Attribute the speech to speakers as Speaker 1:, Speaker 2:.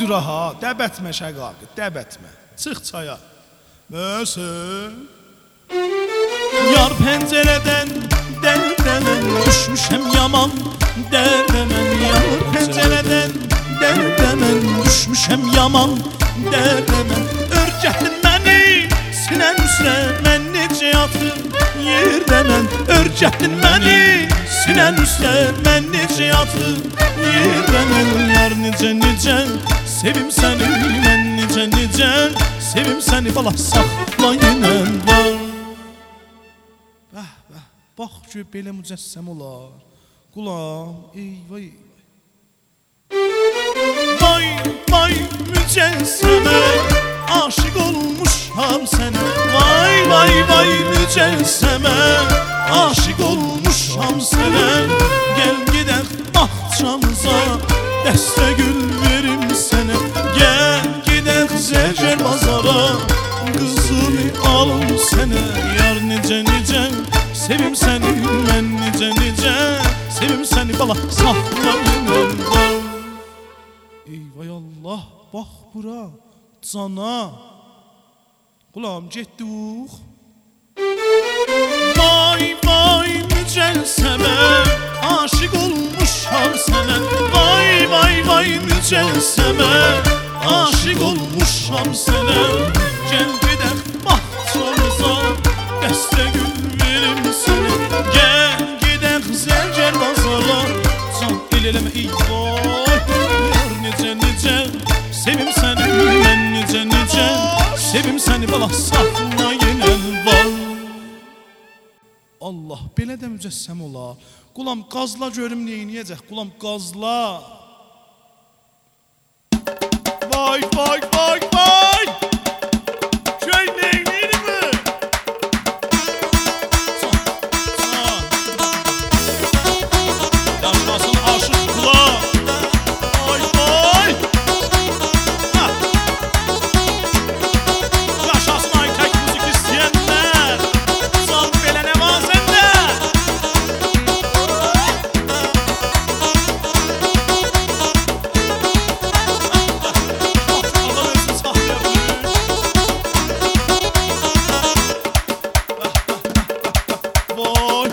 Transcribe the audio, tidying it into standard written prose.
Speaker 1: dura ha, dəbətmə şəqaqı, dəbətmə. Çıx çaya. Məsəl. Yar pəncərədən dərdəmən, düşmüşəm yaman dərdəmən. Yar pəncərədən dərdəmən, düşmüşəm yaman dərdəmən. Örgətdin məni sinən üstə, mən necə yatım yerdəmən. Örgətdin məni sinən üstə, mən necə yatım yerdəmən. Yar necə sevim səni, mən necə sevim səni. Bala saxlayınən var. Bax ki, belə mücəssəm olar. Qulam, eyvay. Vay, vay mücəssemə, aşık olmuşam sənə. Vay, vay, vay mücəssemə, aşık olmuşam sənə. Gəl gedək bağçamıza, dəstə gül verim sənə. Gəl gedək zərgər bazara, qızını alım sənə. Yar necə sevim səni, mən necə sevim səni. Bala saxlayınım var. Eyvay Allah, bax bura, cana. Qulam, getdik. Vay, vay mücəssemə, aşık olmuşam sənə. Vay, vay, vay mücəssemə, aşık olmuşam sənə. Gəl gedək bağçamıza, dəstə gül verim sənə. Gəl gedək zərgər bazara, can el eləmə eyvay. Yar necə sevim səni, mən necə sevim səni. Bala saxlayınən var. Allah, belə də mücəssəm olar. Qulam, qazla görüm neyniyəcək. Qulam, qazla. Vay, vay, vay, vay. Köy neyniydi mi? Yaşasın aşıq qulam. Vay, vay. Yaşasın Aytək müzik istəyənlər. Sal belə nə var səndə? Vay.